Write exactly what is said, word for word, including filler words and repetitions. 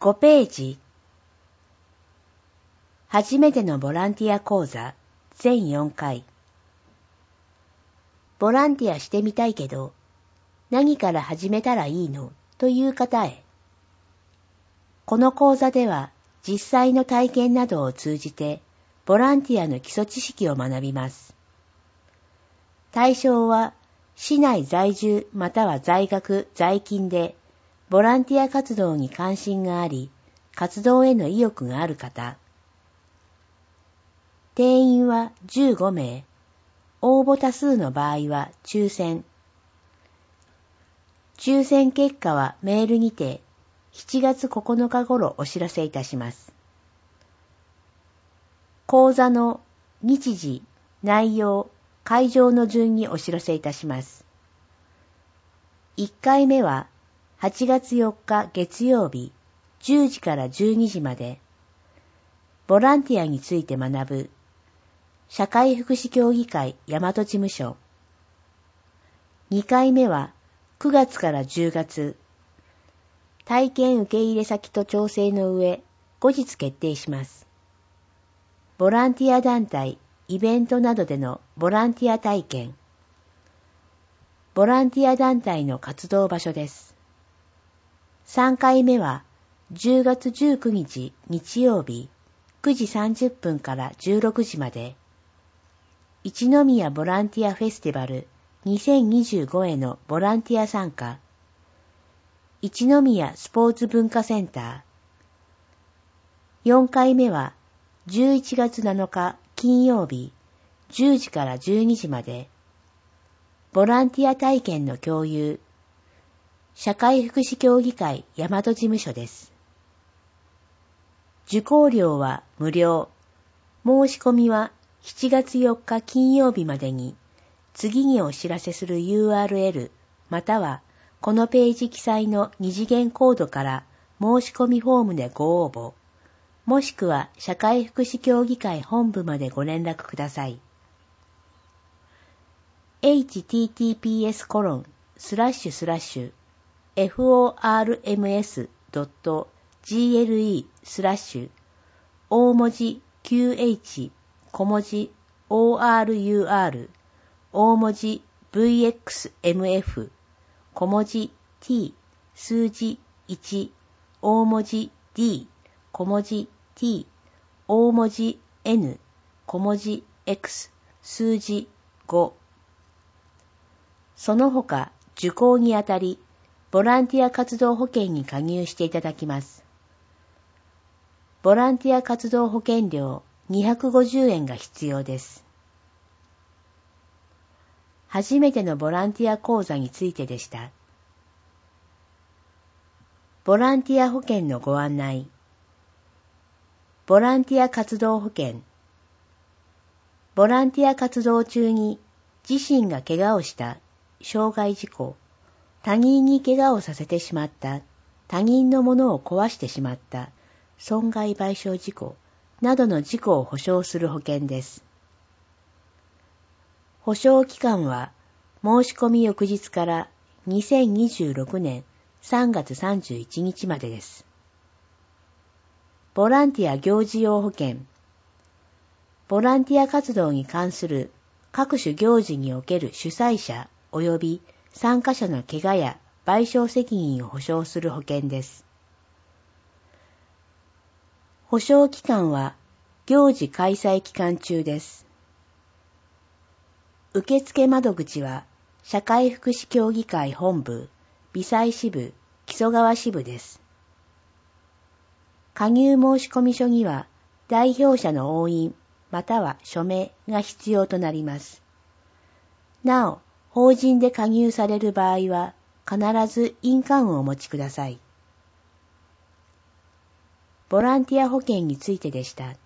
ごページ。初めてのボランティア講座全よんかい。ボランティアしてみたいけど、何から始めたらいいのという方へ。この講座では実際の体験などを通じてボランティアの基礎知識を学びます。対象は市内在住または在学在勤でボランティア活動に関心があり、活動への意欲がある方。定員はじゅうごめい。応募多数の場合は抽選。抽選結果はメールにてしちがつここのか頃お知らせいたします。講座の日時、内容、会場の順にお知らせいたします。いっかいめははちがつよっか月曜日じゅうじからじゅうにじまで、ボランティアについて学ぶ社会福祉協議会大和事務所。にかいめはくがつからじゅうがつ、体験受け入れ先と調整の上、後日決定します。ボランティア団体、イベントなどでのボランティア体験。ボランティア団体の活動場所です。さんかいめはじゅうがつじゅうくにち日曜日くじさんじゅっぷんからじゅうろくじまで、一宮ボランティアフェスティバルにせんにじゅうごへのボランティア参加、一宮スポーツ文化センター。よんかいめはじゅういちがつなのか金曜日じゅうじからじゅうにじまで、ボランティア体験の共有、社会福祉協議会大和事務所です。受講料は無料。申し込みはしちがつよっか金曜日までに、次にお知らせする ユーアールエル またはこのページ記載の二次元コードから申し込みフォームでご応募、もしくは社会福祉協議会本部までご連絡ください。エイチティーティーピーエスコロンスラッシュスラッシュエフオーアールエムエスドットジーエルイースラッシュ大文字 キューエイチ 小文字 オーアールユーアール 大文字 ブイエックスエムエフ 小文字 T 数字いち大文字 D 小文字 T 大文字 N 小文字 X 数字ご。その他受講にあたりボランティア活動保険に加入していただきます。ボランティア活動保険料にひゃくごじゅうえんが必要です。初めてのボランティア講座についてでした。ボランティア保険のご案内。ボランティア活動保険。ボランティア活動中に自身が怪我をした傷害事故、他人に怪我をさせてしまった、他人のものを壊してしまった損害賠償事故などの事故を保障する保険です。保証期間は申し込み翌日からにせんにじゅうろくねんさんがつさんじゅういちにちまでです。ボランティア行事用保険。ボランティア活動に関する各種行事における主催者及び参加者の怪我や賠償責任を保障する保険です。保証期間は行事開催期間中です。受付窓口は社会福祉協議会本部、微細支部、木曽川支部です。加入申込書には代表者の押印または署名が必要となります。なお、法人で加入される場合は必ず印鑑をお持ちください。ボランティア保険についてでした。